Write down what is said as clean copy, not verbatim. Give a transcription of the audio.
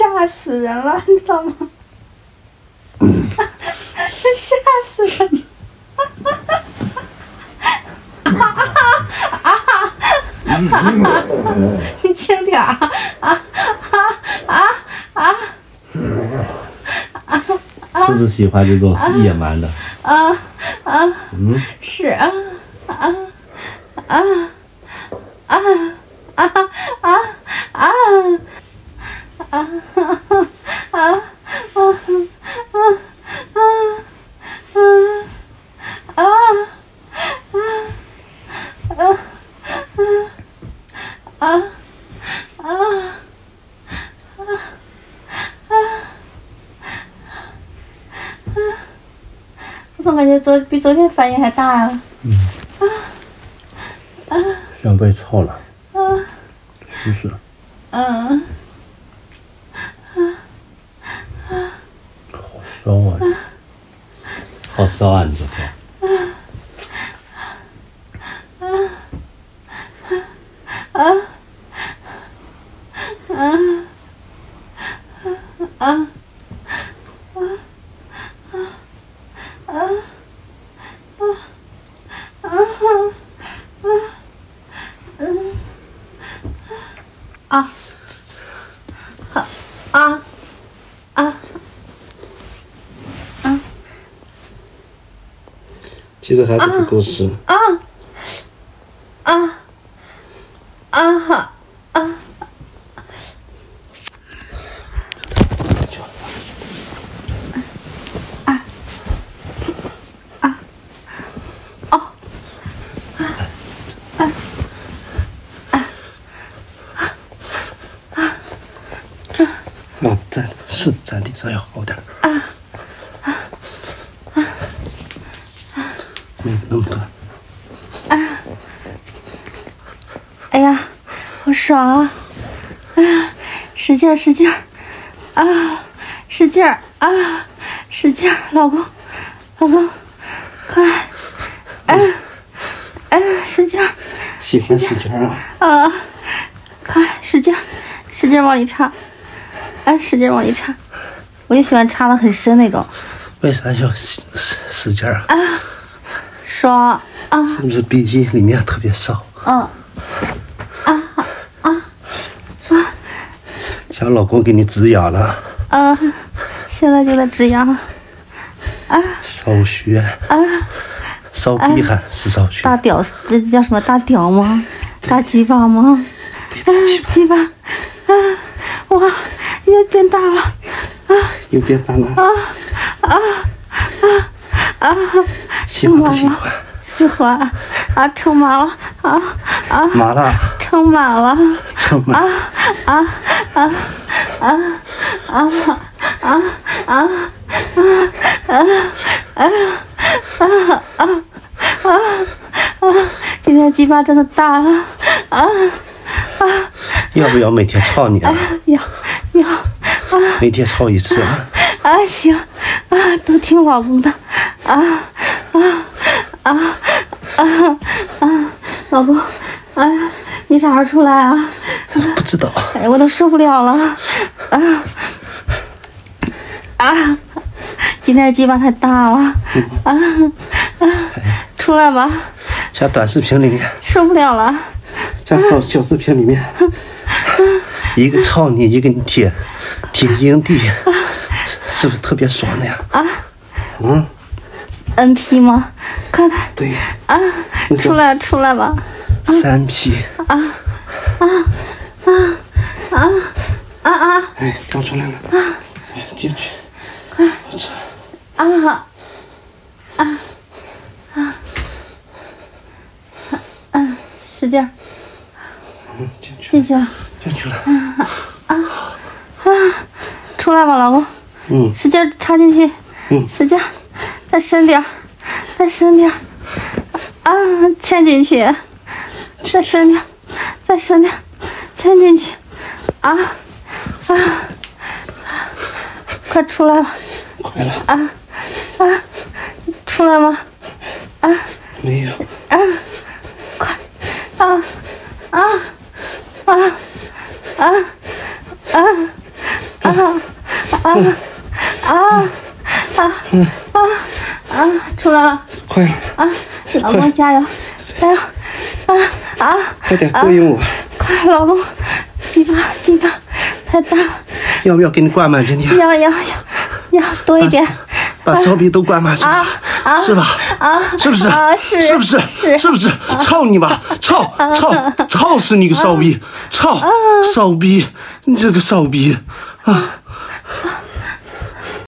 吓死人了，你知道吗？吓死人了！你轻点啊！ 是不是喜欢这种野蛮的？ 是啊我总感觉比昨天反应还大呀。 想被操了。是不是？好烧啊！好烧啊！你昨天。 其实还是不够湿。站地上要好点。没有那么多。 哎呀，好爽啊！哎呀，使劲儿，使劲儿，使劲儿使劲儿，老公，快！使劲儿！ 喜欢使劲儿啊！ 快使劲儿往里插！使劲往里插！我也喜欢插的很深那种。 为啥要使劲儿啊？ 爽啊！ 是不是鼻息里面特别烧？想老公给你止痒了。 现在就在止痒。 烧血。烧逼还是烧血？ 大屌，这叫什么大屌吗？大鸡巴吗？鸡巴。哇，又变大了。 又变大了。喜欢不喜欢？ 喜欢。撑满了。 麻了。 撑满了。 撑满。今天鸡巴真的大了。要不要每天操你啊？ 要。 每天操一次。 行。都听老公的。老公，你啥时候出来啊？ 不知道。 我都受不了了。今天鸡巴太大了。出来吧。 像短视频里面。 受不了了。 像小视频里面。一个操你，一个你舔阴蒂，是不是特别爽的呀 ？NP 吗？看看。 对。 出来吧。 3P。哎，掉出来了。进去。 快。 我操。 使劲儿。 进去了。 出来吧，老公。使劲插进去。使劲，再深点，嵌进去，再深点，嵌进去。快出来吧。 快了。 出来吗？ 没有。 快。 出来了！ 快啊，老公加油，加油！ 快点过瘾我！ 快，老公，鸡巴太大了！ 要不要给你灌满今天？ 要多一点。 把烧逼都灌满是吧？是吧？是不是？是不是？是不是？操你妈！操死你个烧逼！操！烧逼！你这个烧逼！啊！